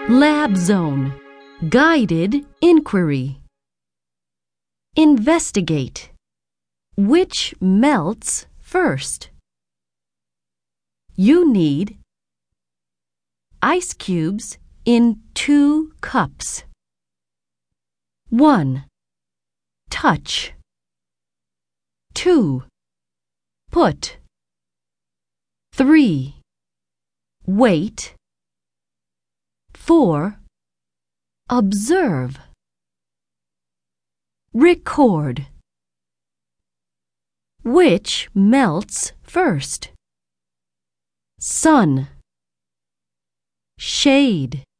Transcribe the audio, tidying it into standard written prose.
Lab Zone. Guided inquiry. Investigate. Which melts first? You need ice cubes in 2 cups. 1. Touch. 2. Put. 3. Wait. 4. Observe. Record. Which melts first? Sun. Shade.